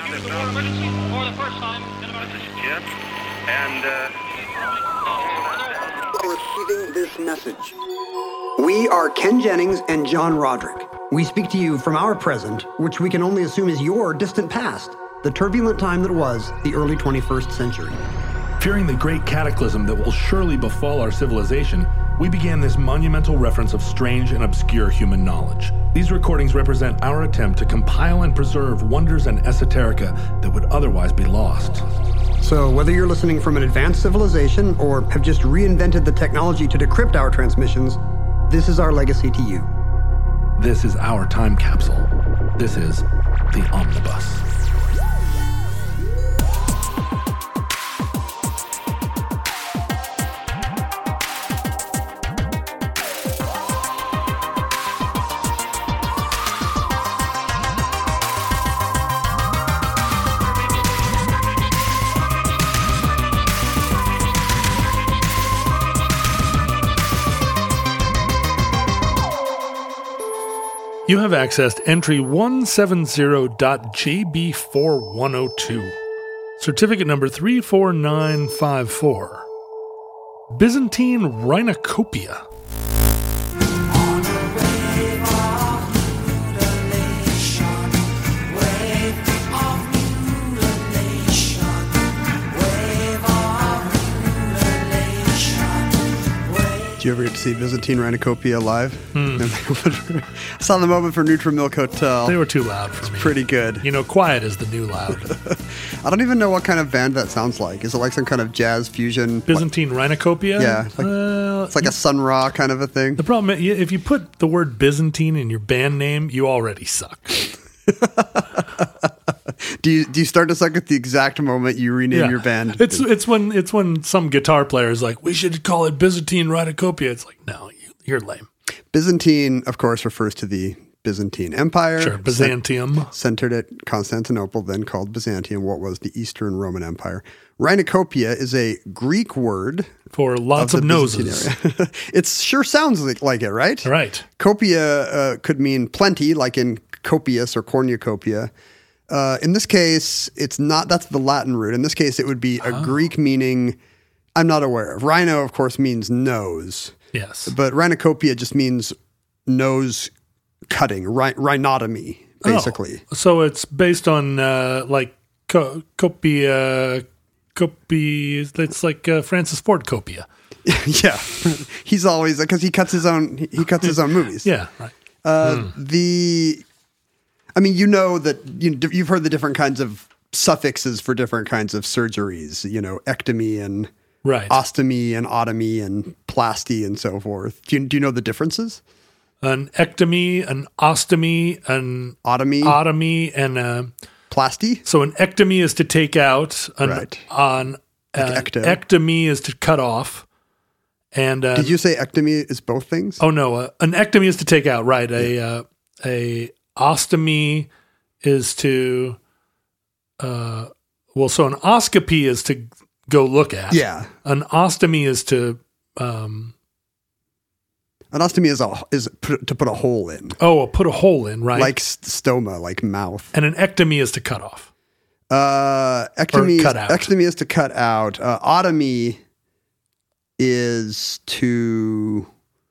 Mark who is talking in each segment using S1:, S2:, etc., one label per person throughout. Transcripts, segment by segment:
S1: use the word emergency for the first time in about...
S2: This is Jim, and,
S3: Receiving this message. We are Ken Jennings and John Roderick. We speak to you from our present, which we can only assume is your distant past, the turbulent time that was the early 21st century.
S4: Fearing the great cataclysm that will surely befall our civilization, we began this monumental reference of strange and obscure human knowledge. These recordings represent our attempt to compile and preserve wonders and esoterica that would otherwise be lost.
S3: So whether you're listening from an advanced civilization or have just reinvented the technology to decrypt our transmissions, this is our legacy to you.
S4: This is our time capsule. This is the Omnibus. You have accessed entry 170.jb4102, certificate number 34954, Byzantine Rhinocopia.
S5: Did you ever get to see Byzantine Rhinocopia live? I saw the moment for Neutral Milk Hotel.
S4: They were too loud for me.
S5: Pretty good.
S4: You know, quiet is the new loud.
S5: I don't even know what kind of band that sounds like. Is it like some kind of jazz fusion?
S4: Byzantine Rhinocopia?
S5: Yeah. It's like a Sun Ra kind of a thing.
S4: The problem is, if you put the word Byzantine in your band name, you already suck.
S5: Do you start to suck at the exact moment you rename your band?
S4: It's when some guitar player is like, we should call it Byzantine Rhinocopia. It's like, no, you're lame.
S5: Byzantine, of course, refers to the Byzantine Empire.
S4: Sure, Byzantium.
S5: Centered at Constantinople, then called Byzantium, what was the Eastern Roman Empire. Rhinocopia is a Greek word
S4: for lots of noses.
S5: It sure sounds like it, right?
S4: Right.
S5: Copia could mean plenty, like in copious or cornucopia. In this case, it's not. That's the Latin root. In this case, it would be a Greek meaning I'm not aware of. Rhino, of course, means nose.
S4: Yes.
S5: But rhinocopia just means nose cutting, rhinotomy, basically.
S4: Oh, so it's based on copia. It's like Francis Ford Copia.
S5: Yeah, he's always because he cuts his own movies.
S4: Yeah, right.
S5: I mean, you know that you've heard the different kinds of suffixes for different kinds of surgeries. You know, ectomy and ostomy and otomy and plasty and so forth. Do you know the differences?
S4: An ectomy, an ostomy, an otomy, and
S5: plasty.
S4: So an ectomy is to take out. Ectomy is to cut off. And
S5: did you say ectomy is both things?
S4: Oh no, an ectomy is to take out. Right. Yeah. A ostomy is to. So an oscopy is to go look at.
S5: Yeah.
S4: An ostomy is to.
S5: An ostomy is to put a hole in.
S4: Oh, put a hole in, right?
S5: Like stoma, like mouth.
S4: And an ectomy is to cut off.
S5: Ectomy,
S4: cut out.
S5: Ectomy is to cut out. Otomy is to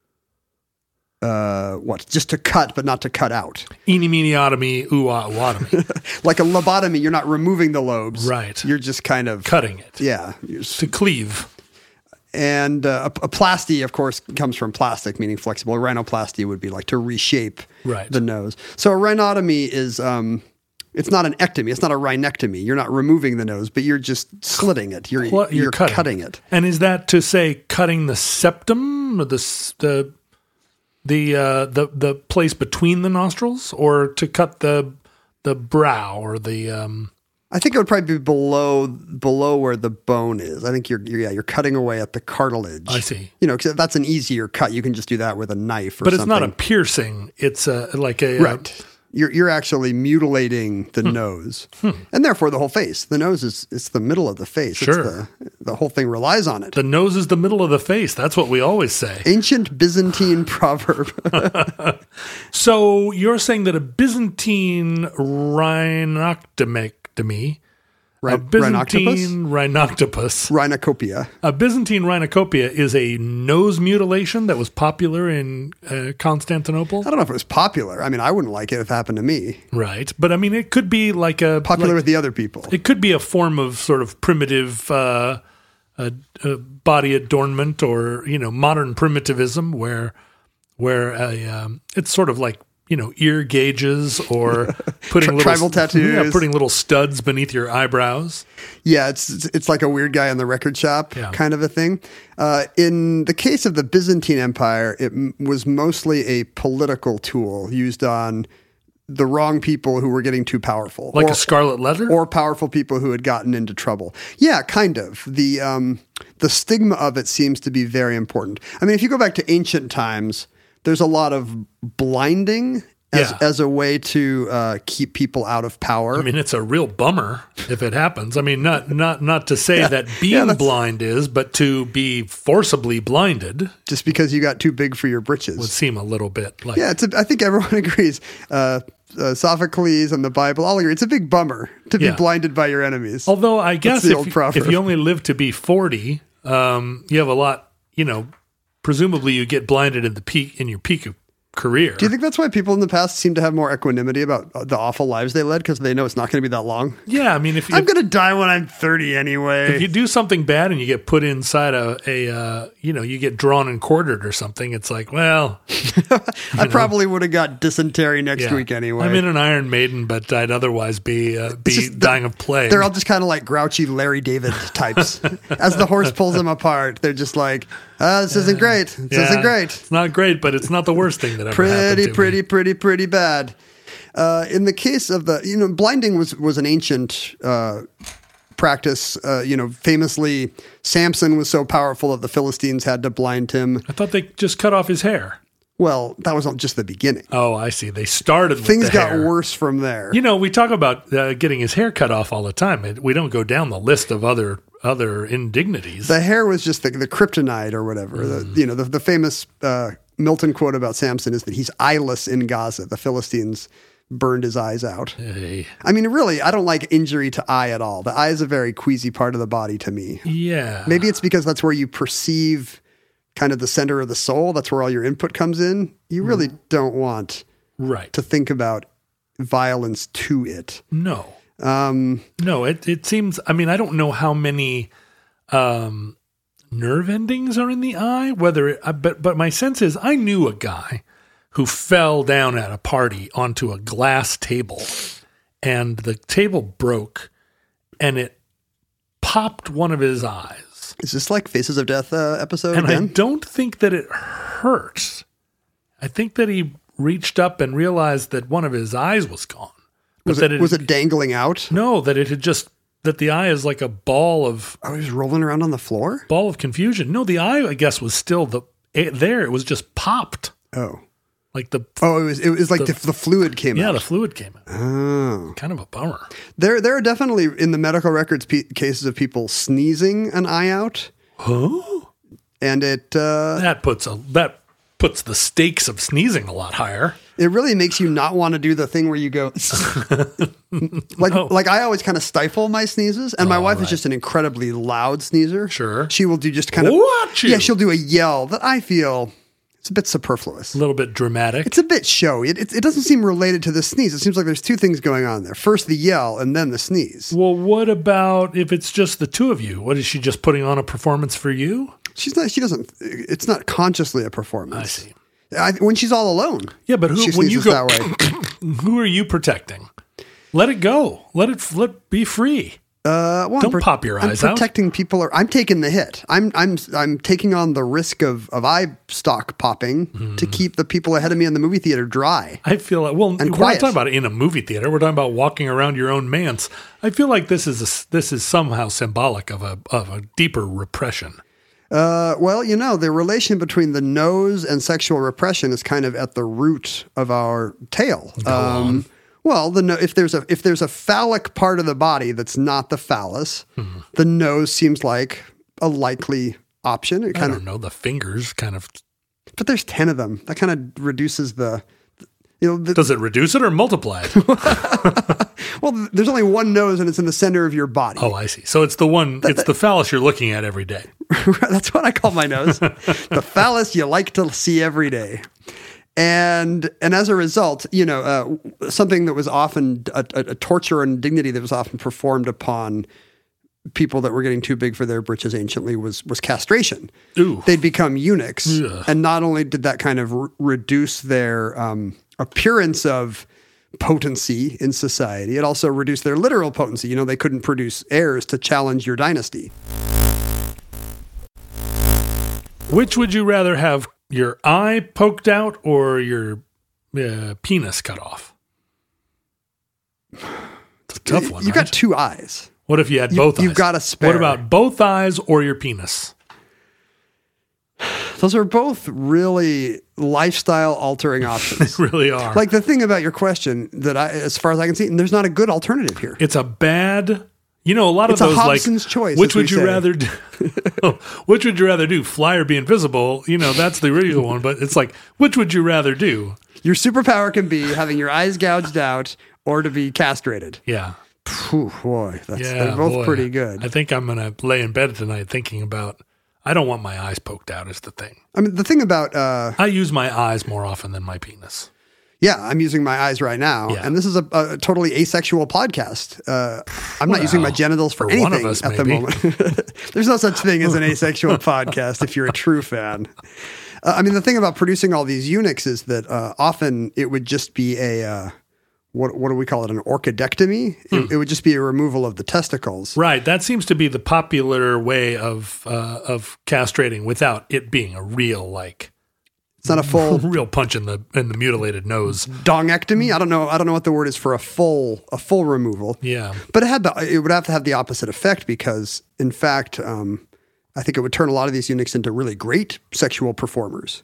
S5: just to cut, but not to cut out.
S4: Eeny, meeny, otomy, ooh-ah-ooh-otomy.
S5: Like a lobotomy, you're not removing the lobes.
S4: Right.
S5: You're just kind of
S4: cutting it.
S5: Yeah.
S4: To cleave.
S5: And a plasty, of course, comes from plastic, meaning flexible. A rhinoplasty would be like to reshape the nose. So a rhinotomy is, it's not an ectomy. It's not a rhinectomy. You're not removing the nose, but you're just slitting it. You're cutting it.
S4: And is that to say cutting the septum, or the place between the nostrils, or to cut the brow or the?
S5: I think it would probably be below where the bone is. I think you're cutting away at the cartilage.
S4: I see.
S5: You know, 'cause that's an easier cut. You can just do that with a knife or
S4: something. But it's
S5: something.
S4: not a piercing. It's like a
S5: right. You're actually mutilating the nose, and therefore the whole face. The nose it's the middle of the face.
S4: Sure.
S5: It's the whole thing relies on it.
S4: The nose is the middle of the face. That's what we always say.
S5: Ancient Byzantine proverb.
S4: So you're saying that a Byzantine rhinectomy
S5: Rhinoctopus.
S4: Rhinoctopus.
S5: Rhinocopia.
S4: A Byzantine rhinocopia is a nose mutilation that was popular in Constantinople.
S5: I don't know if it was popular. I mean, I wouldn't like it if it happened to me.
S4: Right. But I mean, it could be like a...
S5: Popular with the other people.
S4: It could be a form of sort of primitive body adornment or, modern primitivism where it's sort of like, ear gauges or putting
S5: tribal tattoos.
S4: Yeah, putting little studs beneath your eyebrows.
S5: Yeah, it's like a weird guy in the record shop kind of a thing. In the case of the Byzantine Empire, it was mostly a political tool used on the wrong people who were getting too powerful.
S4: Like a scarlet letter?
S5: Or powerful people who had gotten into trouble. Yeah, kind of. The stigma of it seems to be very important. I mean, if you go back to ancient times, there's a lot of blinding as a way to keep people out of power.
S4: I mean, it's a real bummer if it happens. I mean, not to say that being blind is, but to be forcibly blinded.
S5: Just because you got too big for your britches.
S4: Would seem a little bit like...
S5: Yeah, I think everyone agrees. Sophocles and the Bible all agree. It's a big bummer to be blinded by your enemies.
S4: Although I guess if you only live to be 40, you have a lot, presumably you get blinded in your peak of career.
S5: Do you think that's why people in the past seem to have more equanimity about the awful lives they led because they know it's not going to be that long?
S4: Yeah, I mean,
S5: I'm going to die when I'm 30 anyway.
S4: If you do something bad and you get put inside you get drawn and quartered or something, it's like, well,
S5: I probably would have got dysentery next week anyway.
S4: I'm in an Iron Maiden, but I'd otherwise be dying of plague.
S5: They're all just kind of like grouchy Larry David types. As the horse pulls them apart, they're just like, this isn't great. This isn't great.
S4: It's not great, but it's not the worst thing that ever happened to me.
S5: Pretty bad. In the case of blinding was an ancient practice. Famously, Samson was so powerful that the Philistines had to blind him.
S4: I thought they just cut off his hair.
S5: Well, that was just the beginning.
S4: Oh, I see. They started with
S5: Things
S4: the
S5: got
S4: hair.
S5: worse from there.
S4: We talk about getting his hair cut off all the time. We don't go down the list of other indignities.
S5: The hair was just the kryptonite or whatever. The famous Milton quote about Samson is that he's eyeless in Gaza. The Philistines burned his eyes out.
S4: Hey.
S5: I mean, really, I don't like injury to eye at all. The eye is a very queasy part of the body to me.
S4: Yeah.
S5: Maybe it's because that's where you perceive kind of the center of the soul. That's where all your input comes in. You really don't want to think about violence to it.
S4: No. No, it seems, I mean, I don't know how many nerve endings are in the eye, but my sense is I knew a guy who fell down at a party onto a glass table and the table broke and it popped one of his eyes.
S5: Is this like Faces of Death episode
S4: and
S5: again?
S4: I don't think that it hurt. I think that he reached up and realized that one of his eyes was gone.
S5: Was it dangling out?
S4: No, that the eye is like a ball of...
S5: Oh, he was rolling around on the floor?
S4: Ball of confusion. No, the eye, I guess, was still there. It was just popped.
S5: Oh.
S4: Like the...
S5: Oh, it was like the fluid came out.
S4: Yeah, the fluid came out.
S5: Oh.
S4: Kind of a bummer.
S5: There are definitely, in the medical records, cases of people sneezing an eye out.
S4: Huh?
S5: And it...
S4: That puts the stakes of sneezing a lot higher.
S5: It really makes you not want to do the thing where you go like I always kind of stifle my sneezes, and my wife is just an incredibly loud sneezer.
S4: Sure.
S5: She will do just kind of Yeah, she'll do a yell that I feel it's a bit superfluous.
S4: A little bit dramatic.
S5: It's a bit showy. It doesn't seem related to the sneeze. It seems like there's two things going on there. First the yell and then the sneeze.
S4: Well, what about if it's just the two of you? What is she just putting on a performance for you?
S5: It's not consciously a performance.
S4: I see.
S5: When she's all alone.
S4: Yeah, but when you go
S5: that way.
S4: Who are you protecting? Let it go. Let it be free. Don't pop your eyes out.
S5: I'm protecting people. I'm taking the hit. I'm taking on the risk of eye stalk popping to keep the people ahead of me in the movie theater dry.
S4: I feel like we're not talking about it in a movie theater. We're talking about walking around your own manse. I feel like this is somehow symbolic of a deeper repression.
S5: Well, the relation between the nose and sexual repression is kind of at the root of our tale.
S4: Go on.
S5: Well, if there's a phallic part of the body that's not the phallus, the nose seems like a likely option.
S4: I don't know. The fingers kind of...
S5: But there's 10 of them. That kind of reduces
S4: Does it reduce it or multiply it?
S5: Well, there's only one nose, and it's in the center of your body.
S4: Oh, I see. So it's the phallus you're looking at every day.
S5: That's what I call my nose. The phallus you like to see every day. And as a result, something that was often a torture and indignity that was often performed upon people that were getting too big for their britches anciently was castration.
S4: Ooh.
S5: They'd become eunuchs.
S4: Ugh.
S5: And not only did that kind of reduce their appearance of potency in society, it also reduced their literal potency. They couldn't produce heirs to challenge your dynasty.
S4: Which would you rather have, your eye poked out or your penis cut off? It's a tough one,
S5: You've got two eyes.
S4: What if you had both eyes?
S5: You've got a spare.
S4: What about both eyes or your penis?
S5: Those are both really lifestyle-altering options.
S4: They really are.
S5: Like the thing about your question that as far as I can see, there's not a good alternative here.
S4: It's a bad... a lot
S5: it's
S4: of those,
S5: a Hobson's choice,
S4: which would you rather do? Which would you rather do? Fly or be invisible? That's the original one, but it's like, which would you rather do?
S5: Your superpower can be having your eyes gouged out or to be castrated.
S4: Yeah.
S5: Phew, boy, they're both pretty good.
S4: I think I'm going to lay in bed tonight thinking about, I don't want my eyes poked out is the thing.
S5: I mean, the thing about...
S4: I use my eyes more often than my penis.
S5: Yeah, I'm using my eyes right now, and this is a totally asexual podcast. I'm not using my genitals for anything
S4: one of us,
S5: at the moment. There's no such thing as an asexual podcast if you're a true fan. The thing about producing all these eunuchs is that often it would just be a... What do we call it? An orchidectomy? It would just be a removal of the testicles.
S4: Right. That seems to be the popular way of castrating without it being a real,
S5: it's not a full
S4: real punch in the mutilated nose.
S5: Dongectomy? I don't know what the word is for a full removal.
S4: Yeah. But
S5: it would have to have the opposite effect because, in fact, I think it would turn a lot of these eunuchs into really great sexual performers.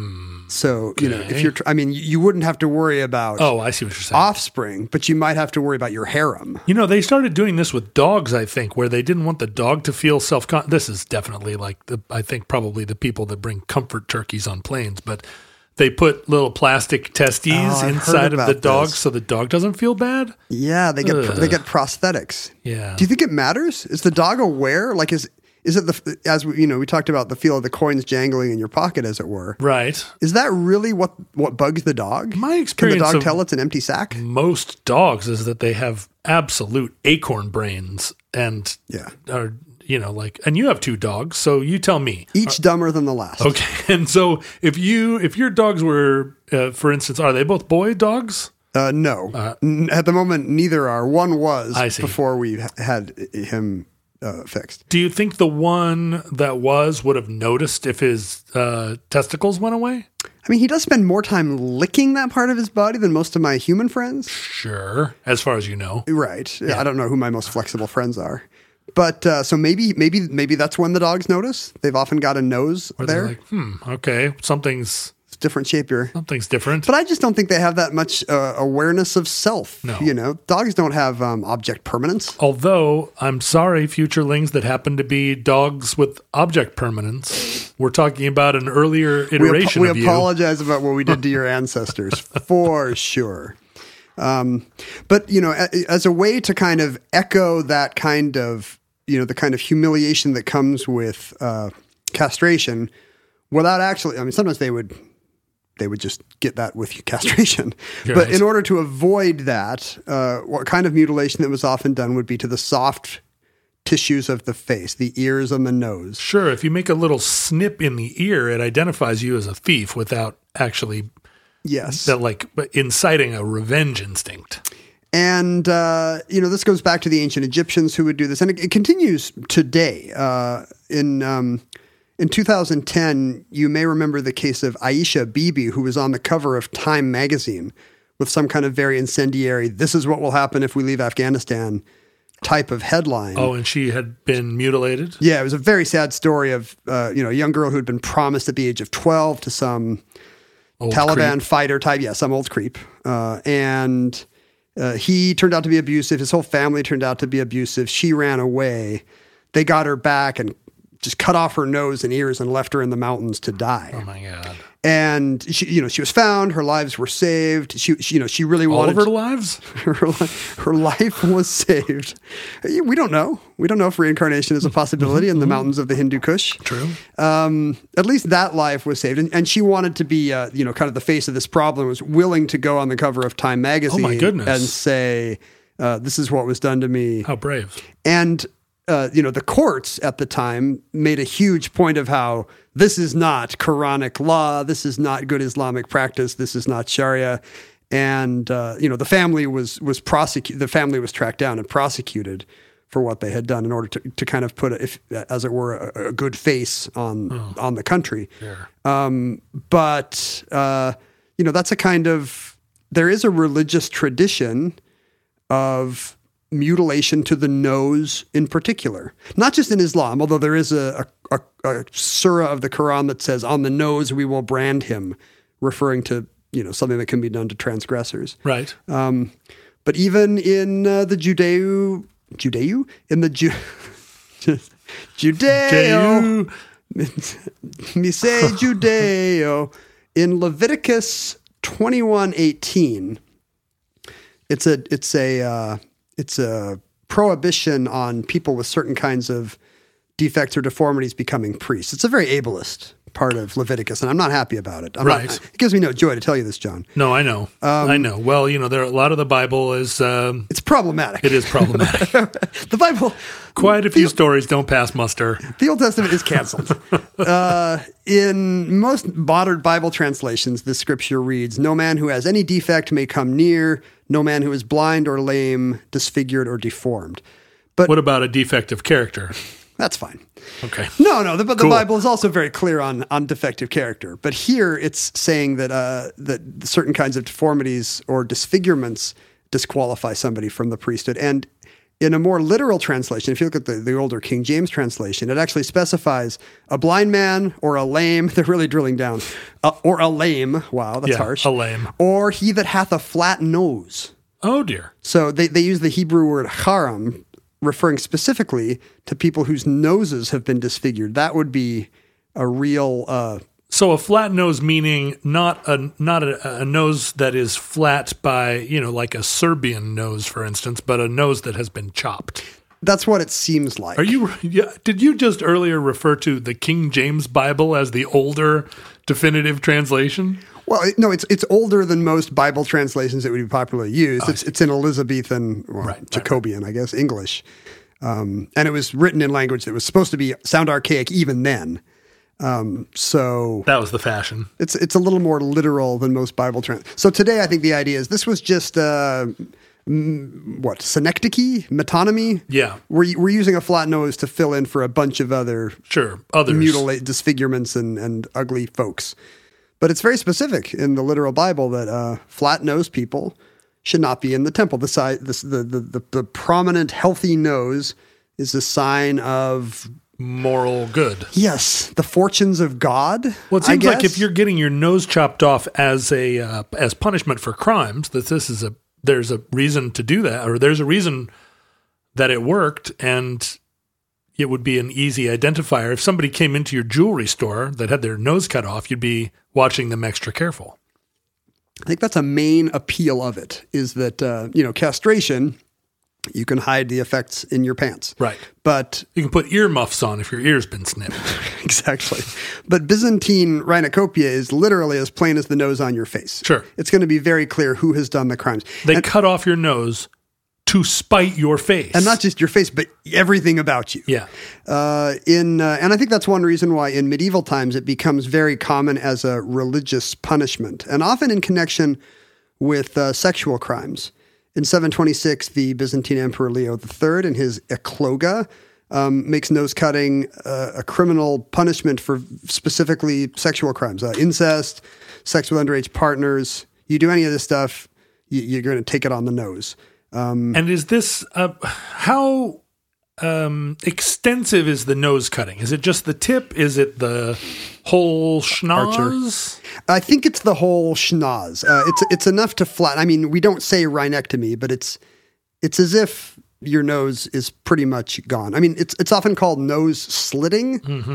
S5: So, if you're, you wouldn't have to worry about
S4: I see what you're saying.
S5: Offspring, but you might have to worry about your harem.
S4: They started doing this with dogs, I think, where they didn't want the dog to feel this is definitely I think probably the people that bring comfort turkeys on planes, but they put little plastic testes inside of the dog so the dog doesn't feel bad.
S5: Yeah, they get prosthetics.
S4: Yeah.
S5: Do you think it matters? Is the dog aware? Is it as we talked about the feel of the coins jangling in your pocket, as it were?
S4: Right.
S5: Is that really what bugs the dog?
S4: My experience
S5: Can the dog tell it's an empty sack?
S4: Most dogs is that they have absolute acorn brains and are and you have two dogs, so you tell me.
S5: Each dumber than the last.
S4: Okay, and so if your dogs were, for instance, are they both boy dogs?
S5: No. At the moment, neither are. One was before we had him fixed.
S4: Do you think the one that would have noticed if his testicles went away?
S5: He does spend more time licking that part of his body than most of my human friends.
S4: Sure, as far as you know.
S5: Right. Yeah. I don't know who my most flexible friends are. But so maybe that's when the dogs notice. They've often got a nose there.
S4: Okay, something's
S5: different shape here.
S4: Something's different.
S5: But I just don't think they have that much awareness of self.
S4: No.
S5: Dogs don't have object permanence.
S4: Although, I'm sorry, futurelings that happen to be dogs with object permanence. We're talking about an earlier iteration of you.
S5: We apologize about what we did to your ancestors, for sure. But, as a way to kind of echo that kind of, the kind of humiliation that comes with castration, without actually, sometimes they would just get that with castration.
S4: Right.
S5: But in order to avoid that, what kind of mutilation that was often done would be to the soft tissues of the face, the ears and the nose.
S4: Sure. If you make a little snip in the ear, it identifies you as a thief without actually...
S5: Yes.
S4: Inciting a revenge instinct.
S5: And, this goes back to the ancient Egyptians who would do this. And it continues today. In 2010, you may remember the case of Aisha Bibi, who was on the cover of Time magazine with some kind of very incendiary, this is what will happen if we leave Afghanistan type of headline.
S4: Oh, and she had been mutilated?
S5: Yeah, it was a very sad story of, a young girl who had been promised at the age of 12 to some...
S4: Old
S5: Taliban
S4: creep.
S5: fighter type, some old creep. And he turned out to be abusive. His whole family turned out to be abusive. She ran away. They got her back and just cut off her nose and ears and left her in the mountains to die.
S4: Oh, my God.
S5: And she was found. Her lives were saved. She really wanted
S4: all of her lives.
S5: Her life was saved. We don't know. We don't know if reincarnation is a possibility in the mountains of the Hindu Kush.
S4: True.
S5: At least that life was saved, and she wanted to be, kind of the face of this problem. Was willing to go on the cover of Time magazine.
S4: Oh my goodness.
S5: And say, "This is what was done to me."
S4: How brave.
S5: And the courts at the time made a huge point of how this is not Quranic law, this is not good Islamic practice, this is not Sharia, and the family was prosecuted. The family was tracked down and prosecuted for what they had done in order to kind of put, as it were, a good face on the country.
S4: Sure.
S5: But that's a kind of, there is a religious tradition of mutilation to the nose in particular, not just in Islam, although there is a surah of the Quran that says, "On the nose we will brand him," referring to something that can be done to transgressors.
S4: Right.
S5: But even in the Judeo, me say Judeo, in Leviticus 21:18, it's a prohibition on people with certain kinds of defects or deformities becoming priests. It's a very ableist part of Leviticus, and I'm not happy about it. It gives me no joy to tell you this, John.
S4: No, I know. I know. Well, there are a lot of the Bible is...
S5: it's problematic.
S4: It is problematic.
S5: The Bible...
S4: Quite a few stories don't pass muster.
S5: The Old Testament is canceled. In most modern Bible translations, the scripture reads, "No man who has any defect may come near, no man who is blind or lame, disfigured or deformed." But
S4: what about a defect of character?
S5: That's fine.
S4: Okay.
S5: No, but the Bible is also very clear on defective character. But here it's saying that that certain kinds of deformities or disfigurements disqualify somebody from the priesthood. And in a more literal translation, if you look at the older King James translation, it actually specifies a blind man or a lame. They're really drilling down. Or a lame. Wow, that's harsh.
S4: A lame.
S5: Or he that hath a flat nose.
S4: Oh, dear. So
S5: they use the Hebrew word charam, referring specifically to people whose noses have been disfigured. That would be a real...
S4: So a flat nose meaning not a nose that is flat by, like a Serbian nose, for instance, but a nose that has been chopped.
S5: That's what it seems like.
S4: Did you just earlier refer to the King James Bible as the older definitive translation?
S5: Well, no, it's older than most Bible translations that would be popularly used. It's in Elizabethan, Jacobean, I guess, English. And it was written in language that was supposed to sound archaic even then. So
S4: that was the fashion.
S5: It's a little more literal than most Bible So today, I think the idea is this was just synecdoche, metonymy.
S4: Yeah,
S5: we're using a flat nose to fill in for a bunch of others disfigurements and ugly folks. But it's very specific in the literal Bible that flat-nosed people should not be in the temple. The prominent, healthy nose is a sign of
S4: moral good.
S5: Yes, the fortunes of God.
S4: Well, it seems like if you're getting your nose chopped off as as punishment for crimes, that there's a reason to do that, or there's a reason that it worked, and it would be an easy identifier. If somebody came into your jewelry store that had their nose cut off, you'd be watching them extra careful.
S5: I think that's a main appeal of it, is that castration. You can hide the effects in your pants.
S4: Right.
S5: But
S4: you can put earmuffs on if your ear's been snipped.
S5: Exactly. But Byzantine rhinocopia is literally as plain as the nose on your face.
S4: Sure.
S5: It's going to be very clear who has done the crimes.
S4: They cut off your nose to spite your face.
S5: And not just your face, but everything about you.
S4: Yeah.
S5: And I think that's one reason why in medieval times it becomes very common as a religious punishment, and often in connection with sexual crimes. In 726, the Byzantine Emperor Leo III, in his Ecloga, makes nose cutting a criminal punishment for specifically sexual crimes, incest, sex with underage partners. You do any of this stuff, you're going to take it on the nose.
S4: And is this how extensive is the nose cutting? Is it just the tip? Is it the whole schnoz?
S5: I think it's the whole schnoz. It's enough to flatten. I mean, we don't say rhinectomy, but it's as if your nose is pretty much gone. I mean, it's often called nose slitting. Mm-hmm.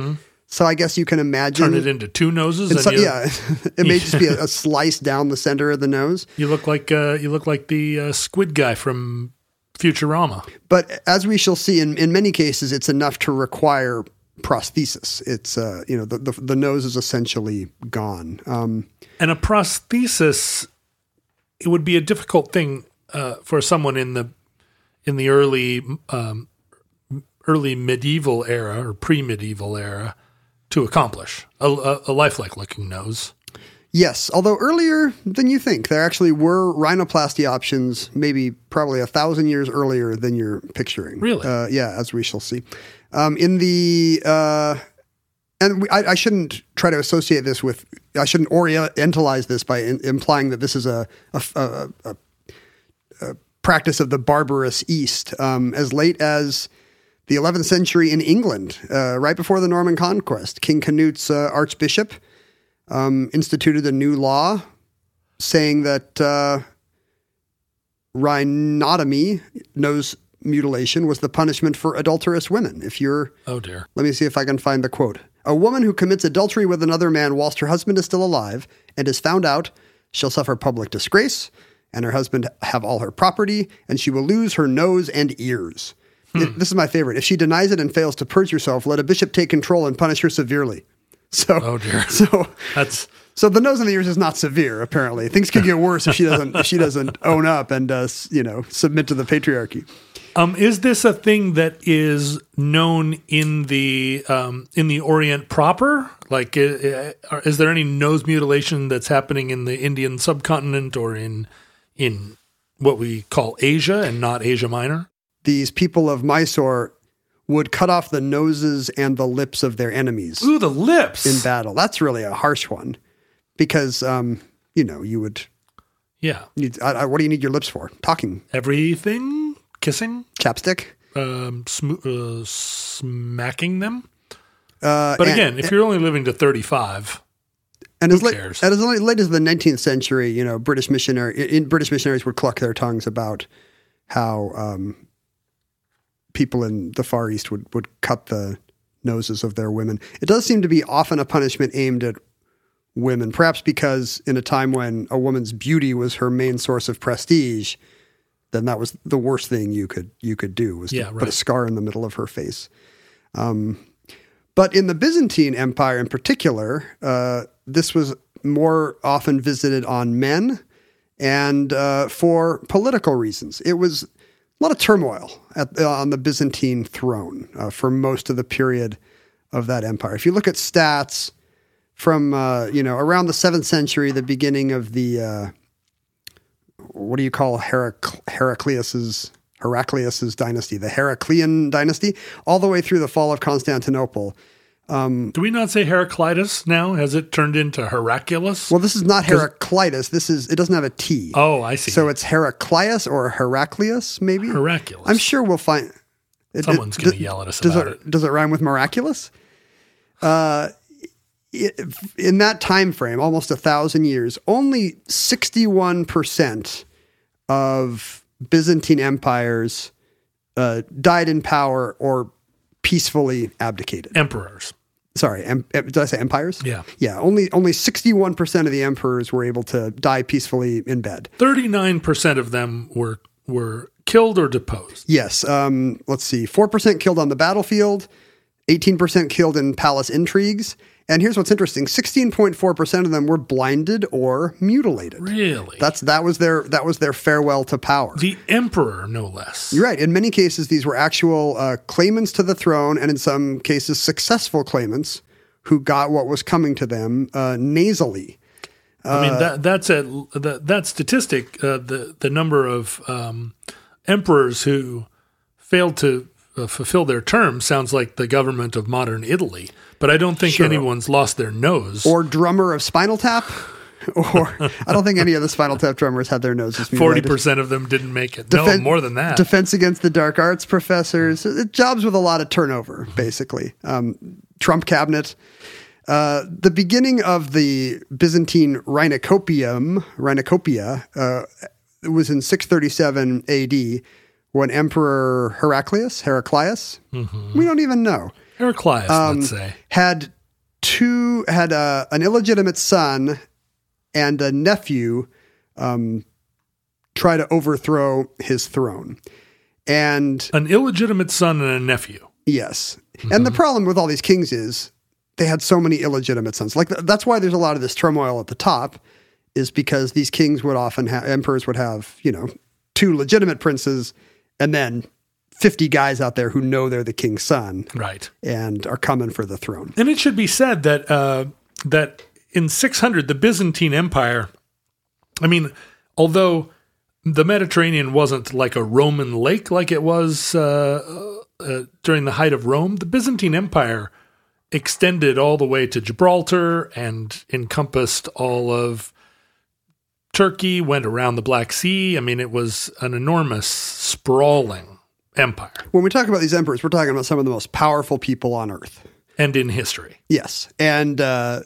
S5: So I guess you can imagine.
S4: Turn it into two noses.
S5: Yeah, it may just be a slice down the center of the nose.
S4: You look like the squid guy from Futurama.
S5: But as we shall see, in many cases, it's enough to require prosthesis. It's the nose is essentially gone.
S4: And a prosthesis, it would be a difficult thing for someone in the early medieval era or pre-medieval era to accomplish a lifelike looking nose.
S5: Yes, although earlier than you think. There actually were rhinoplasty options, probably 1,000 years earlier than you're picturing.
S4: Really?
S5: Yeah, as we shall see. I shouldn't try to associate this with. I shouldn't orientalize this by implying that this is a practice of the barbarous East. As late as the 11th century in England, right before the Norman Conquest, King Canute's archbishop instituted a new law saying that rhinotomy, nose mutilation, was the punishment for adulterous women.
S4: Oh dear.
S5: Let me see if I can find the quote. A woman who commits adultery with another man whilst her husband is still alive and is found out shall suffer public disgrace, and her husband have all her property, and she will lose her nose and ears. This is my favorite. If she denies it and fails to purge herself, let a bishop take control and punish her severely. So,
S4: oh dear.
S5: So the nose and the ears is not severe. Apparently, things could get worse if she doesn't own up and submit to the patriarchy.
S4: Is this a thing that is known in the Orient proper? Like, is there any nose mutilation that's happening in the Indian subcontinent or in what we call Asia and not Asia Minor?
S5: These people of Mysore would cut off the noses and the lips of their enemies.
S4: Ooh, the lips!
S5: In battle. That's really a harsh one because, you would...
S4: Yeah.
S5: What do you need your lips for? Talking.
S4: Everything? Kissing?
S5: Chapstick?
S4: Smacking them? But again, if you're only living to 35...
S5: And
S4: who cares?
S5: As late as the 19th century, British missionaries would cluck their tongues about how people in the Far East would cut the noses of their women. It does seem to be often a punishment aimed at women, perhaps because in a time when a woman's beauty was her main source of prestige, then that was the worst thing you could do was to put a scar in the middle of her face. But in the Byzantine Empire in particular, this was more often visited on men and for political reasons. It was a lot of turmoil on the Byzantine throne for most of the period of that empire. If you look at stats from around the 7th century, the beginning of the what do you call Heraclius's dynasty, the Heraclean dynasty, all the way through the fall of Constantinople.
S4: Do we not say Heraclitus now? Has it turned into Heraclius?
S5: Well, this is not Heraclitus. It doesn't have a T.
S4: Oh, I see.
S5: So it's Heraclius or Heraclius, maybe?
S4: Heraclius.
S5: I'm sure we'll find...
S4: Someone's going to yell at us about it.
S5: Does it rhyme with miraculous? In that time frame, almost 1,000 years, only 61% of Byzantine empires died in power or peacefully abdicated.
S4: Emperors.
S5: Sorry, did I say empires?
S4: Yeah.
S5: Yeah, only 61% of the emperors were able to die peacefully in bed.
S4: 39% of them were killed or deposed.
S5: Yes. Let's see. 4% killed on the battlefield, 18% killed in palace intrigues. And here's what's interesting. 16.4% of them were blinded or mutilated.
S4: Really?
S5: That was their farewell to power.
S4: The emperor, no less.
S5: You're right. In many cases, these were actual claimants to the throne, and in some cases, successful claimants who got what was coming to them nasally.
S4: I mean, that statistic, the number of emperors who failed to fulfill their term sounds like the government of modern Italy. But I don't think anyone's lost their nose.
S5: Or drummer of Spinal Tap. Or I don't think any of the Spinal Tap drummers had their noses mutilated.
S4: 40% of them didn't make it. No, more than that.
S5: Defense Against the Dark Arts professors. Jobs with a lot of turnover, basically. Trump cabinet. The beginning of the Byzantine Rhinocopia was in 637 AD when Emperor Heraclius, we don't even know.
S4: Heraclius, let's say,
S5: had an illegitimate son and a nephew try to overthrow his throne. And
S4: an illegitimate son and a nephew.
S5: Yes. Mm-hmm. And the problem with all these kings is they had so many illegitimate sons. Like that's why there's a lot of this turmoil at the top, is because these kings would often have, emperors would have, 2 legitimate princes and then 50 guys out there who know they're the king's son.
S4: Right.
S5: And are coming for the throne.
S4: And it should be said that that in 600, the Byzantine Empire, although the Mediterranean wasn't like a Roman lake like it was during the height of Rome, the Byzantine Empire extended all the way to Gibraltar and encompassed all of Turkey, went around the Black Sea. It was an enormous, sprawling empire.
S5: When we talk about these emperors, we're talking about some of the most powerful people on earth.
S4: And in history.
S5: Yes. And, a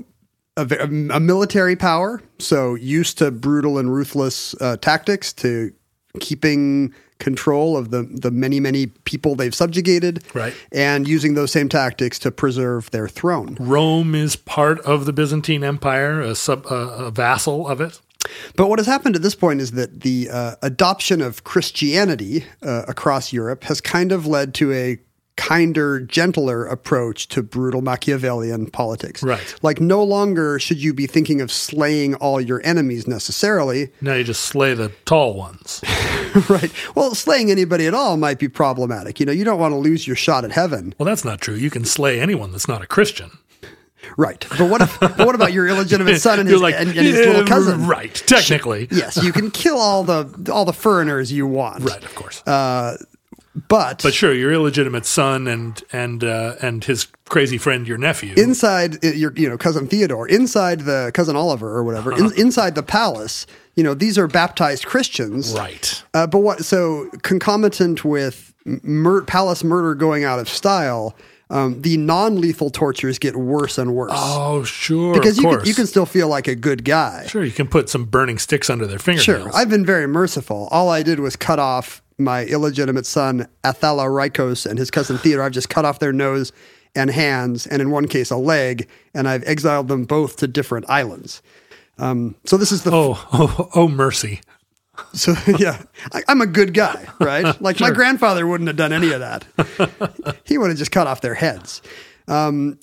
S5: military power, so used to brutal and ruthless tactics, to keeping control of the many, many people they've subjugated,
S4: right,
S5: and using those same tactics to preserve their throne.
S4: Rome is part of the Byzantine Empire, a vassal of it.
S5: But what has happened at this point is that the adoption of Christianity across Europe has kind of led to a kinder, gentler approach to brutal Machiavellian politics.
S4: Right.
S5: Like, no longer should you be thinking of slaying all your enemies necessarily.
S4: Now you just slay the tall ones.
S5: Right. Well, slaying anybody at all might be problematic. You don't want to lose your shot at heaven.
S4: Well, that's not true. You can slay anyone that's not a Christian.
S5: Right. But what about your illegitimate son and his little cousin?
S4: Right. Technically.
S5: Yes. You can kill all the foreigners you want.
S4: Right. Of course.
S5: But
S4: sure, your illegitimate son and his crazy friend, your nephew,
S5: inside your cousin Theodore, inside the cousin Oliver or whatever, inside the palace, these are baptized Christians,
S4: right?
S5: But so concomitant with palace murder going out of style, the non-lethal tortures get worse and worse.
S4: Oh, sure,
S5: because
S4: of course.
S5: You can still feel like a good guy.
S4: Sure, you can put some burning sticks under their fingernails.
S5: Sure, I've been very merciful. All I did was cut off my illegitimate son, Athalorikos, and his cousin Theodore. I've just cut off their nose and hands, and in one case, a leg, and I've exiled them both to different islands. So this is the...
S4: Oh, mercy. So,
S5: yeah, I'm a good guy, right? Like, sure. My grandfather wouldn't have done any of that. He would have just cut off their heads. In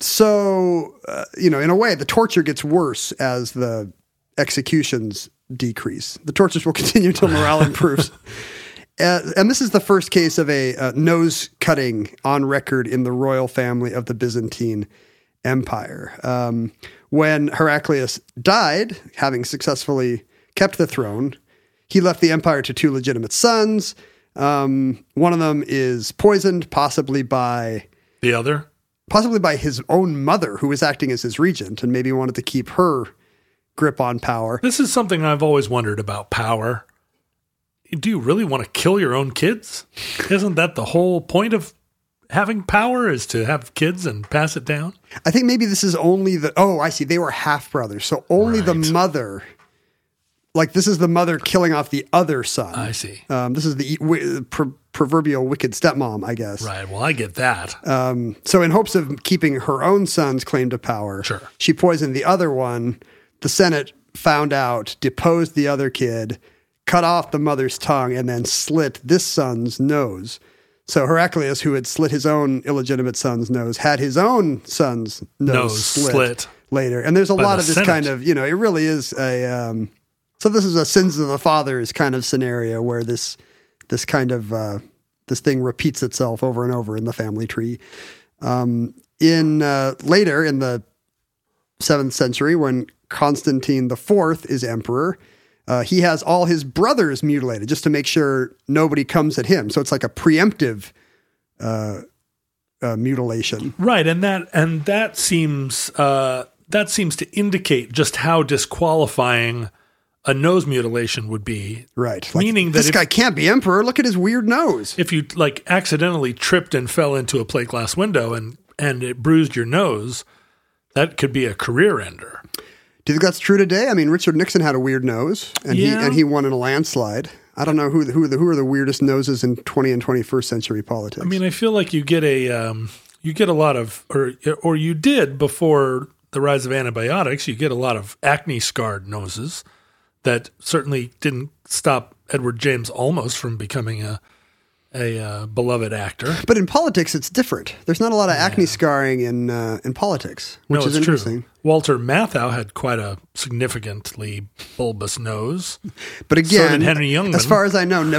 S5: a way, the torture gets worse as the executions decrease. The tortures will continue until morale improves. And this is the first case of a nose cutting on record in the royal family of the Byzantine Empire. When Heraclius died, having successfully kept the throne, he left the empire to 2 legitimate sons. One of them is poisoned, possibly by...
S4: The other?
S5: Possibly by his own mother, who was acting as his regent and maybe wanted to keep her grip on power.
S4: This is something I've always wondered about power. Do you really want to kill your own kids? Isn't that the whole point of having power, is to have kids and pass it down?
S5: I think maybe this is only I see. They were half brothers. So only the mother, like this is the mother killing off the other son.
S4: I see.
S5: This is the proverbial wicked stepmom, I guess.
S4: Right. Well, I get that.
S5: So in hopes of keeping her own son's claim to power,
S4: sure,
S5: she poisoned the other one. The Senate found out, deposed the other kid, cut off the mother's tongue, and then slit this son's nose. So Heraclius, who had slit his own illegitimate son's nose, had his own son's nose slit later. And there's a lot of this Senate. Kind of, it really is a... so this is a sins of the fathers kind of scenario where this kind of... this thing repeats itself over and over in the family tree. Later in the 7th century, when Constantine IV is emperor, he has all his brothers mutilated just to make sure nobody comes at him. So it's like a preemptive mutilation,
S4: right? And that seems to indicate just how disqualifying a nose mutilation would be,
S5: right?
S4: Meaning that
S5: this guy can't be emperor. Look at his weird nose.
S4: If you accidentally tripped and fell into a plate glass window and it bruised your nose, that could be a career ender.
S5: Do you think that's true today? I mean, Richard Nixon had a weird nose, and he won in a landslide. I don't know who are the weirdest noses in 20th and 21st century politics.
S4: I mean, I feel like you get a
S6: You get a lot of, or you did before the rise of antibiotics, you get a lot of acne-scarred noses that certainly didn't stop Edward James Olmos from becoming a beloved actor.
S5: But in politics, it's different. There's not a lot of acne scarring in politics, which is interesting.
S6: True. Walter Matthau had quite a significantly bulbous nose.
S5: But again,
S6: so did Henry Youngman.
S5: As far as I know,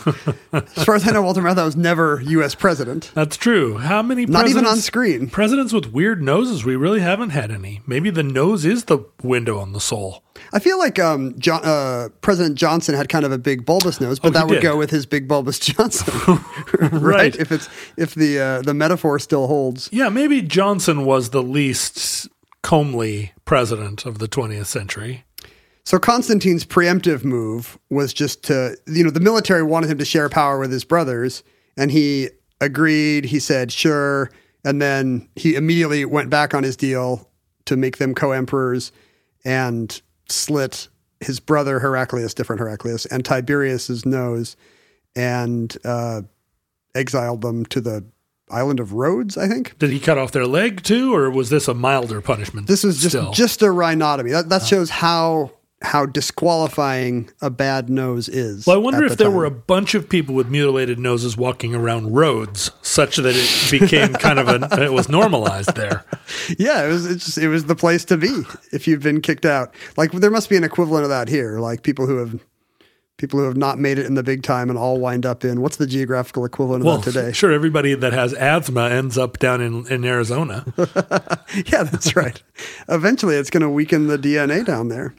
S5: Walter Matthau was never U.S. president.
S6: That's true. How many
S5: not even on screen.
S6: Presidents with weird noses? We really haven't had any. Maybe the nose is the window on the soul.
S5: I feel like President Johnson had kind of a big bulbous nose, but that would go with his big bulbous Johnson, right? If the metaphor still holds.
S6: Yeah, maybe Johnson was the least comely president of the 20th century.
S5: So Constantine's preemptive move was just to, the military wanted him to share power with his brothers, and he agreed. He said, sure. And then he immediately went back on his deal to make them co-emperors and slit his brother different Heraclius, and Tiberius's nose, and exiled them to the island of Rhodes, I think.
S6: Did he cut off their leg too, or was this a milder punishment?
S5: This was just a rhinotomy. That shows how disqualifying a bad nose is.
S6: Well, I wonder if there were a bunch of people with mutilated noses walking around Rhodes, such that it became kind of it was normalized there.
S5: Yeah, it was the place to be if you've been kicked out. Like there must be an equivalent of that here, like people who have not made it in the big time and all wind up in, what's the geographical equivalent of that today?
S6: Sure, everybody that has asthma ends up down in Arizona.
S5: Yeah, that's right. Eventually it's going to weaken the DNA down there.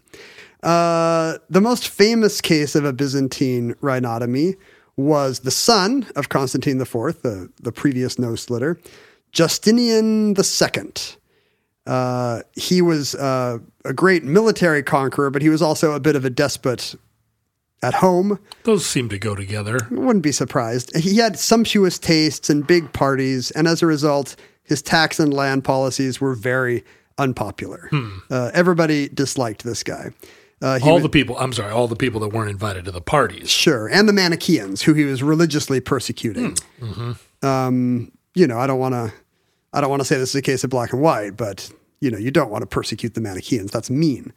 S5: The most famous case of a Byzantine rhinotomy was the son of Constantine IV, the previous nose slitter, Justinian II. He was a great military conqueror, but he was also a bit of a despot at home.
S6: Those seem to go together.
S5: Wouldn't be surprised. He had sumptuous tastes and big parties, and as a result, his tax and land policies were very unpopular. Everybody disliked this guy. All the people that weren't invited to the parties. Sure, and the Manichaeans, who he was religiously persecuting. I don't want to say this is a case of black and white, but you don't want to persecute the Manichaeans. That's mean.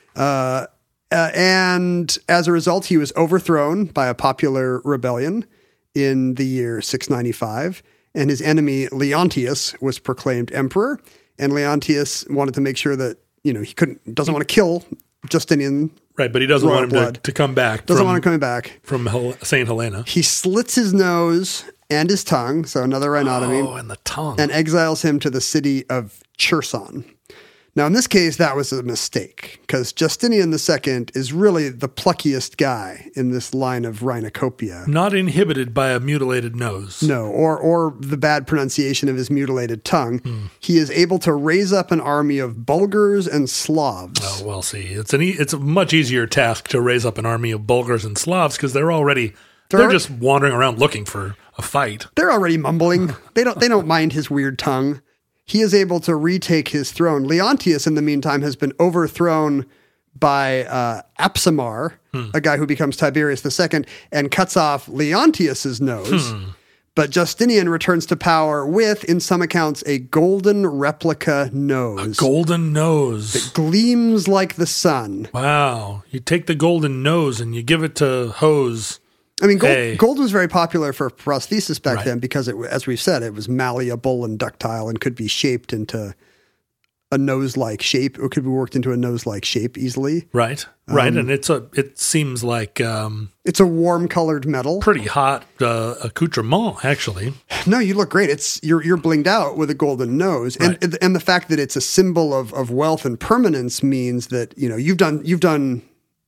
S5: And as a result, he was overthrown by a popular rebellion in the year 695, and his enemy Leontius was proclaimed emperor. And Leontius wanted to make sure that he doesn't want to kill Justinian.
S6: Right, but he doesn't want him to come back.
S5: Doesn't want him coming back
S6: from Saint Helena.
S5: He slits his nose and his tongue, so another rhinotomy.
S6: Oh, and the tongue.
S5: And exiles him to the city of Cherson. Now, in this case, that was a mistake, because Justinian II is really the pluckiest guy in this line of rhinocopia.
S6: Not inhibited by a mutilated nose.
S5: No, or the bad pronunciation of his mutilated tongue. He is able to raise up an army of Bulgars and Slavs.
S6: Oh, well, see, it's a much easier task to raise up an army of Bulgars and Slavs, because they're just wandering around looking for a fight.
S5: They're already mumbling. They don't mind his weird tongue. He is able to retake his throne. Leontius, in the meantime, has been overthrown by Apsamar, a guy who becomes Tiberius II, and cuts off Leontius's nose. But Justinian returns to power with, in some accounts, a golden replica nose.
S6: A golden nose.
S5: That gleams like the sun.
S6: Wow. You take the golden nose and you give it to Hose.
S5: I mean, gold was very popular for prosthesis back then because, as we've said, it was malleable and ductile and could be shaped into a nose-like shape. It could be worked into a nose-like shape easily.
S6: Right, right. And it seems like...
S5: it's a warm-colored metal.
S6: Pretty hot accoutrement, actually.
S5: No, you look great. You're blinged out with a golden nose. Right. And the fact that it's a symbol of wealth and permanence means that, you've outdone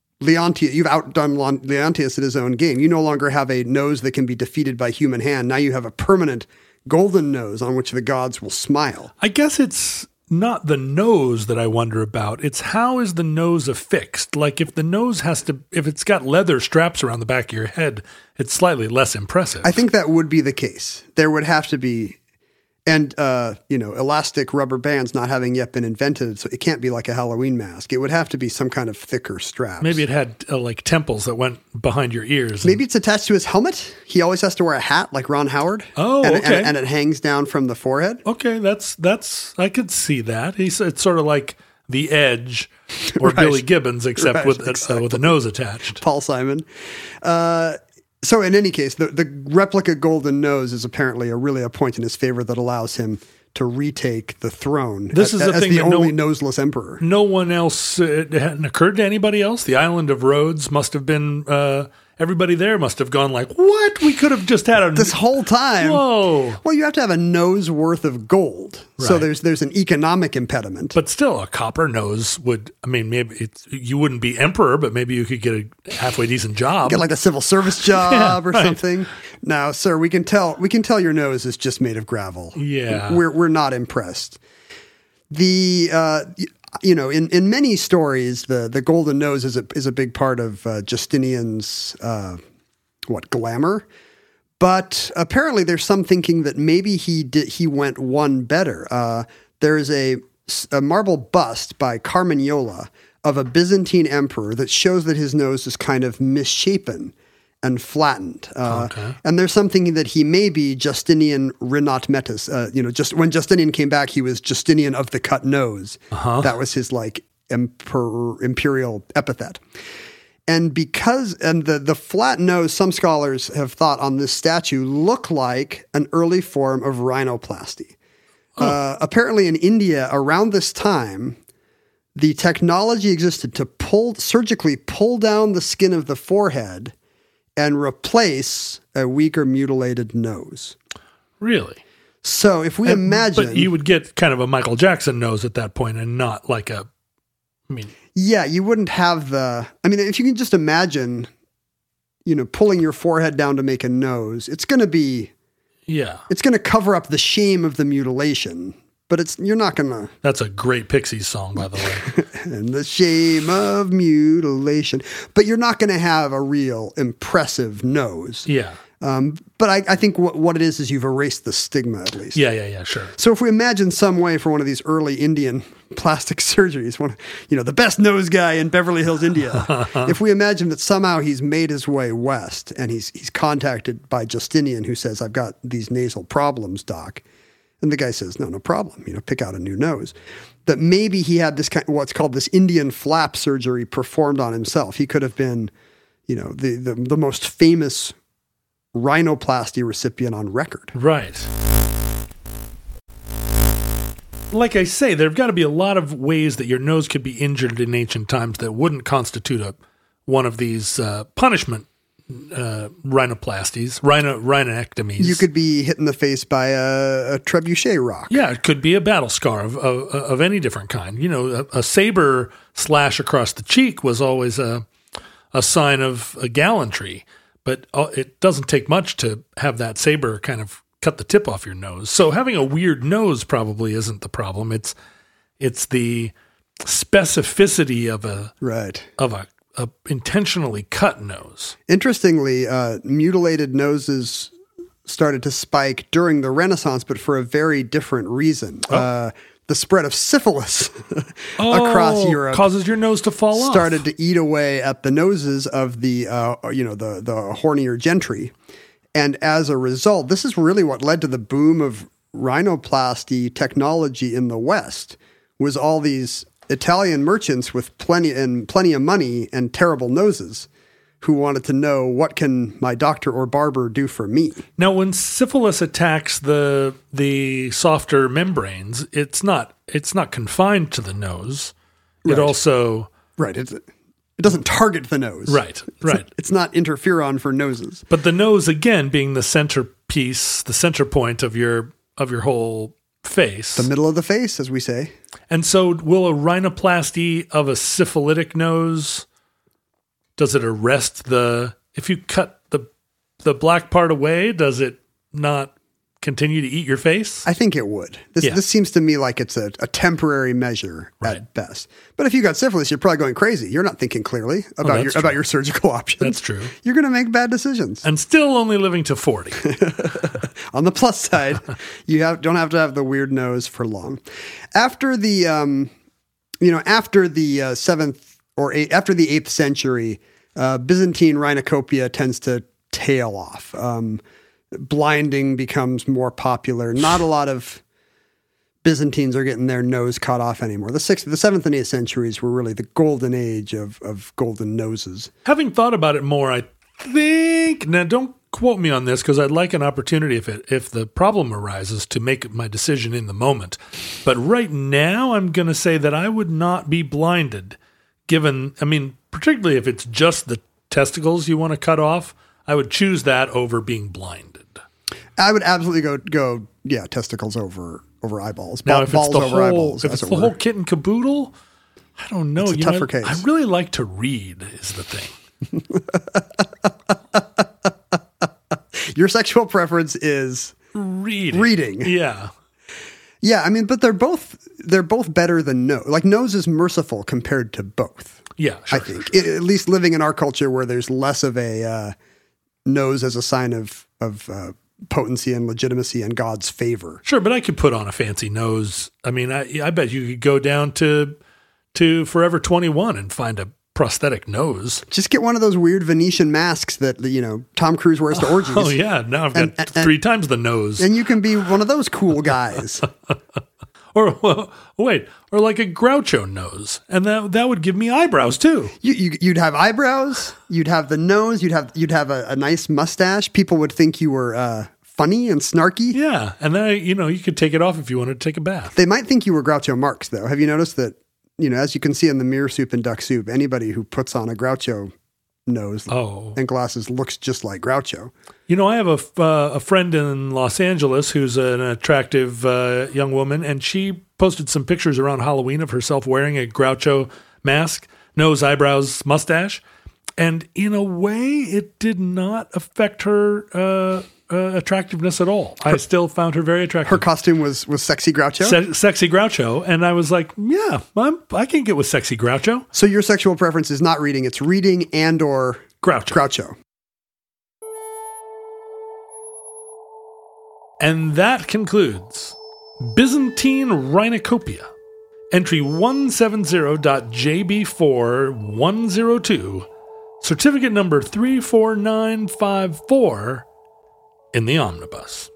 S5: Leontius at his own game. You no longer have a nose that can be defeated by human hand. Now you have a permanent golden nose on which the gods will smile.
S6: I guess it's not the nose that I wonder about. It's how is the nose affixed? Like if the nose if it's got leather straps around the back of your head, it's slightly less impressive.
S5: I think that would be the case. There would have to be And, elastic rubber bands not having yet been invented, so it can't be like a Halloween mask. It would have to be some kind of thicker strap.
S6: Maybe it had like temples that went behind your ears.
S5: Maybe it's attached to his helmet. He always has to wear a hat like Ron Howard.
S6: Oh, okay.
S5: And it hangs down from the forehead.
S6: Okay, that's I could see that. It's sort of like The Edge or
S5: Right.
S6: Billy Gibbons, except
S5: Right,
S6: with
S5: exactly.
S6: a nose attached.
S5: Paul Simon. So in any case, the replica golden nose is apparently a point in his favor that allows him to retake the throne
S6: This is the
S5: as
S6: thing
S5: the
S6: that
S5: only noseless emperor.
S6: No one else, it hadn't occurred to anybody else. The island of Rhodes must have been, everybody there must have gone like, what? We could have just had
S5: This whole time.
S6: Whoa.
S5: Well, you have to have a nose worth of gold. So
S6: Right.
S5: there's an economic impediment.
S6: But still, a copper nose would, maybe you wouldn't be emperor, but maybe you could get a halfway decent job.
S5: Get like a civil service job
S6: Yeah,
S5: or
S6: right.
S5: something. Now, sir, we can tell your nose is just made of gravel.
S6: Yeah.
S5: We're not impressed. The in many stories, the golden nose is a big part of Justinian's glamour. But apparently, there's some thinking that maybe he went one better. There's a marble bust by Carmignola of a Byzantine emperor that shows that his nose is kind of misshapen and flattened. And there's something that he may be Justinian Renat Metis. Just when Justinian came back, he was Justinian of the cut nose. That was his imperial epithet. And the flat nose, some scholars have thought on this statue look like an early form of rhinoplasty. Apparently in India around this time, the technology existed to surgically pull down the skin of the forehead and replace a weak or mutilated nose.
S6: Really?
S5: So if we imagine...
S6: But you would get kind of a Michael Jackson nose at that point and not like
S5: Yeah, you wouldn't have if you can just imagine, pulling your forehead down to make a nose, it's going to be...
S6: Yeah.
S5: It's going to cover up the shame of the mutilation, but you're not going to...
S6: That's a great Pixies song, by the way.
S5: And the shame of mutilation. But you're not going to have a real impressive nose.
S6: Yeah.
S5: But I think what it is you've erased the stigma at least.
S6: Yeah, sure.
S5: So if we imagine some way for one of these early Indian plastic surgeries, the best nose guy in Beverly Hills, India, if we imagine that somehow he's made his way west and he's contacted by Justinian who says, I've got these nasal problems, doc. And the guy says, no problem, pick out a new nose. That maybe he had this what's called this Indian flap surgery performed on himself. He could have been, the most famous rhinoplasty recipient on record.
S6: Right. Like I say, there have got to be a lot of ways that your nose could be injured in ancient times that wouldn't constitute one of these punishment rhinoplasties, rhinectomies.
S5: You could be hit in the face by a trebuchet rock.
S6: Yeah, it could be a battle scar of any different kind. A saber slash across the cheek was always a sign of gallantry. But it doesn't take much to have that saber kind of cut the tip off your nose. So having a weird nose probably isn't the problem. It's the specificity of a intentionally cut nose.
S5: Interestingly, mutilated noses started to spike during the Renaissance, but for a very different reason. The spread of syphilis across Europe
S6: causes your nose to fall off.
S5: Started to eat away at the noses of the hornier gentry. And as a result, this is really what led to the boom of rhinoplasty technology in the West, was all these Italian merchants with plenty of money and terrible noses who wanted to know, what can my doctor or barber do for me?
S6: Now, when syphilis attacks the softer membranes, it's not confined to the nose. It
S5: Right.
S6: also
S5: It doesn't target the nose.
S6: Right.
S5: It's not interferon for noses.
S6: But the nose, again, being the centerpiece, the center point of your whole face.
S5: The middle of the face, as we say.
S6: And so will a rhinoplasty of a syphilitic nose, does it arrest if you cut the black part away, does it not continue to eat your face?
S5: I think it would. This seems to me like it's a temporary measure at best. But if you got syphilis, you're probably going crazy. You're not thinking clearly about your surgical options.
S6: That's true.
S5: You're going to make bad decisions.
S6: And still only living to 40.
S5: On the plus side, you don't have to have the weird nose for long. After the 7th or 8th century, Byzantine rhinocopia tends to tail off. Blinding becomes more popular. Not a lot of Byzantines are getting their nose cut off anymore. The 7th and 8th centuries were really the golden age of golden noses.
S6: Having thought about it more, I think, now don't quote me on this because I'd like an opportunity if the problem arises to make my decision in the moment. But right now, I'm going to say that I would not be blinded particularly if it's just the testicles you want to cut off, I would choose that over being blinded.
S5: I would absolutely go testicles over eyeballs.
S6: Now, if it's the whole kit and caboodle, I don't know.
S5: It's a tougher case.
S6: I really like to read is the thing.
S5: Your sexual preference is reading.
S6: Yeah.
S5: Yeah, I mean, but they're both better than nose. Like nose is merciful compared to both.
S6: Yeah, sure,
S5: I think. At least living in our culture where there's less of a nose as a sign of potency and legitimacy and God's favor.
S6: Sure, but I could put on a fancy nose. I mean, I bet you could go down to Forever 21 and find a prosthetic nose.
S5: Just get one of those weird Venetian masks that Tom Cruise wears to orgies.
S6: Oh yeah, now I've got 3 times the nose.
S5: And you can be one of those cool guys.
S6: Or like a Groucho nose, and that would give me eyebrows too.
S5: You'd have eyebrows, you'd have the nose, you'd have a nice mustache. People would think you were funny and snarky.
S6: Yeah, and then you could take it off if you wanted to take a bath.
S5: They might think you were Groucho Marx, though. Have you noticed that? As you can see in the Mirror Soup and Duck Soup, anybody who puts on a Groucho nose and glasses looks just like Groucho.
S6: I have a friend in Los Angeles who's an attractive young woman, and she posted some pictures around Halloween of herself wearing a Groucho mask, nose, eyebrows, mustache. And in a way, it did not affect her attractiveness at all. I still found her very attractive.
S5: Her costume was Sexy Groucho?
S6: Sexy Groucho. And I was like, yeah, I can get with Sexy Groucho.
S5: So your sexual preference is not reading, it's reading and or Groucho.
S6: And that concludes Byzantine Rhinocopia. Entry 170.jb4102, certificate number 34954, in the omnibus.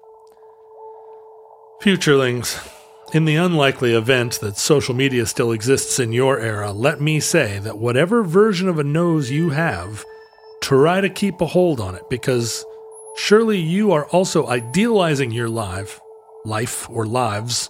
S6: Futurelings, in the unlikely event that social media still exists in your era, let me say that whatever version of a nose you have, try to keep a hold on it, because surely you are also idealizing your life or lives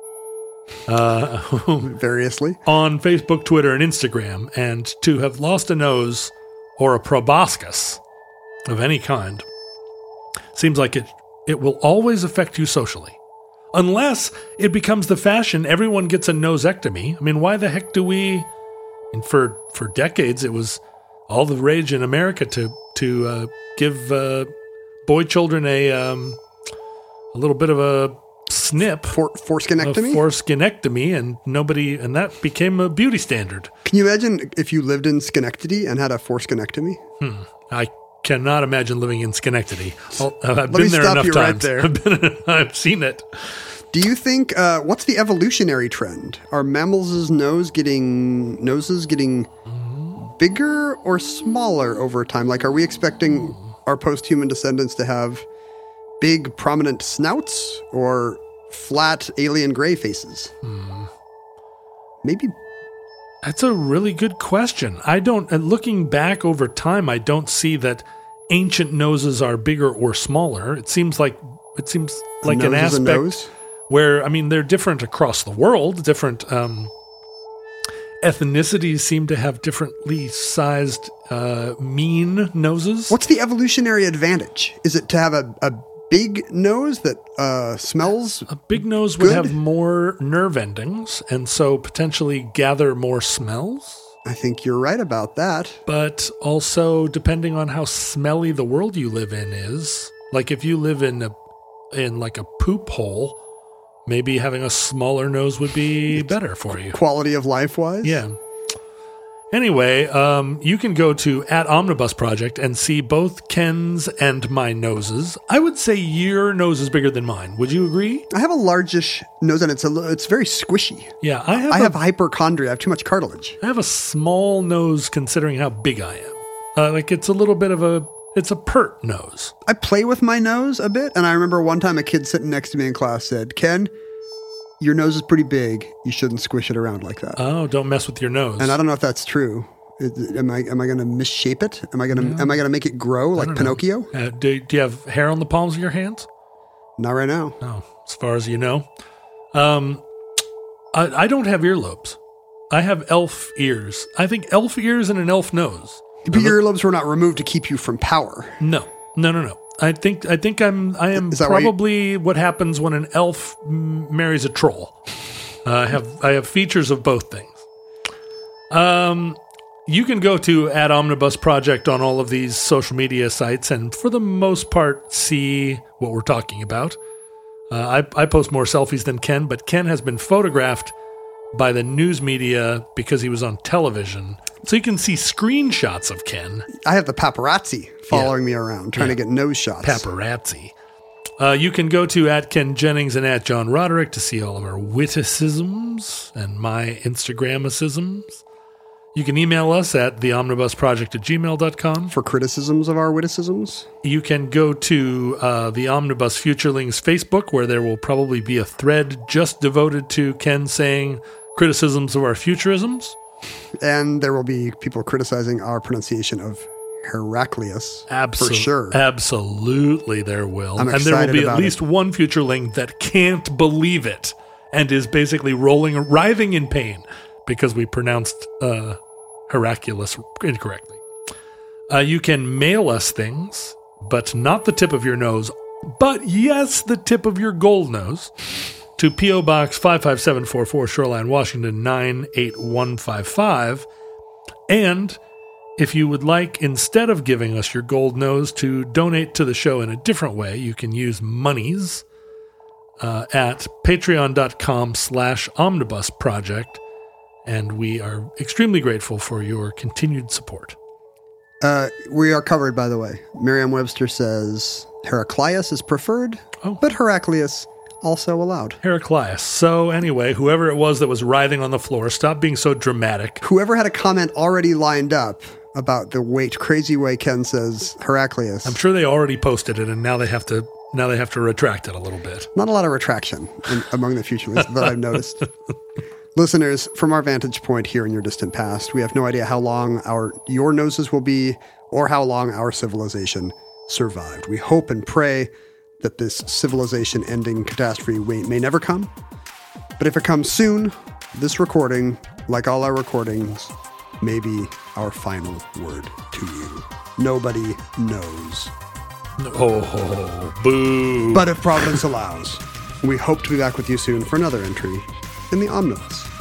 S5: variously
S6: on Facebook, Twitter, and Instagram, and to have lost a nose or a proboscis of any kind seems like it will always affect you socially. Unless it becomes the fashion, everyone gets a nosectomy. I mean, why the heck do we... And for decades, it was all the rage in America to give boy children a little bit of a snip.
S5: Foreskinectomy?
S6: A foreskinectomy, and that became a beauty standard.
S5: Can you imagine if you lived in Schenectady and had a foreskinectomy?
S6: I cannot imagine living in Schenectady. I've been there enough times.
S5: Right
S6: I've seen it.
S5: Do you think, what's the evolutionary trend? Are mammals' noses getting bigger or smaller over time? Like, are we expecting our post-human descendants to have big, prominent snouts or flat, alien gray faces? Maybe.
S6: That's a really good question. Looking back over time, I don't see that ancient noses are bigger or smaller. It seems like an aspect where, I mean, they're different across the world. Different ethnicities seem to have differently sized mean noses.
S5: What's the evolutionary advantage? Is it to have a big nose that smells
S6: A big nose would have more nerve endings, and so potentially gather more smells.
S5: I think you're right about that.
S6: But also, depending on how smelly the world you live in is, like if you live in in like a poop hole, maybe having a smaller nose would be better for you.
S5: Quality of life wise?
S6: Yeah. Anyway, you can go to @Omnibus Project and see both Ken's and my noses. I would say your nose is bigger than mine. Would you agree?
S5: I have a largish nose and it's very squishy.
S6: Yeah,
S5: I have hypochondria. I have too much cartilage.
S6: I have a small nose considering how big I am. It's a little bit of it's a pert nose.
S5: I play with my nose a bit, and I remember one time a kid sitting next to me in class said, "Ken, your nose is pretty big. You shouldn't squish it around like that."
S6: Oh, don't mess with your nose.
S5: And I don't know if that's true. Am I going to misshape it? Am I going to make it grow like Pinocchio?
S6: Do you have hair on the palms of your hands?
S5: Not right now.
S6: No, as far as you know. I don't have earlobes. I have elf ears. I think elf ears and an elf nose.
S5: But your earlobes were not removed to keep you from power.
S6: No. I think I am probably what happens when an elf marries a troll. I have features of both things. You can go to @Omnibus Project on all of these social media sites, and for the most part, see what we're talking about. I post more selfies than Ken, but Ken has been photographed by the news media because he was on television. So you can see screenshots of Ken.
S5: I have the paparazzi following me around, trying to get nose shots.
S6: Paparazzi. You can go to @Ken Jennings and @John Roderick to see all of our witticisms and my Instagramicisms. You can email us at theomnibusproject@gmail.com.
S5: For criticisms of our witticisms.
S6: You can go to the Omnibus Futurelings Facebook, where there will probably be a thread just devoted to Ken saying criticisms of our futurisms.
S5: And there will be people criticizing our pronunciation of Heraclius. For sure.
S6: Absolutely there will.
S5: I'm
S6: and there will be at least
S5: it.
S6: one futureling that can't believe it and is basically writhing in pain because we pronounced Heraclius incorrectly. You can mail us things, but not the tip of your nose, but yes, the tip of your gold nose, to P.O. Box 55744, Shoreline, Washington 98155. And if you would like, instead of giving us your gold nose, to donate to the show in a different way, you can use monies at patreon.com/omnibusproject. And we are extremely grateful for your continued support.
S5: We are covered, by the way. Merriam-Webster says Heraclius is preferred, but Heraclius also allowed.
S6: Heraclius. So anyway, whoever it was that was writhing on the floor, stop being so dramatic.
S5: Whoever had a comment already lined up about the crazy way Ken says Heraclius.
S6: I'm sure they already posted it, and now they have to retract it a little bit.
S5: Not a lot of retraction among the futurists that I've noticed. Listeners, from our vantage point here in your distant past, we have no idea how long your noses will be or how long our civilization survived. We hope and pray that this civilization-ending catastrophe may never come. But if it comes soon, this recording, like all our recordings, may be our final word to you. Nobody knows.
S6: Oh, boo.
S5: But if Providence allows, we hope to be back with you soon for another entry in the Omnibus.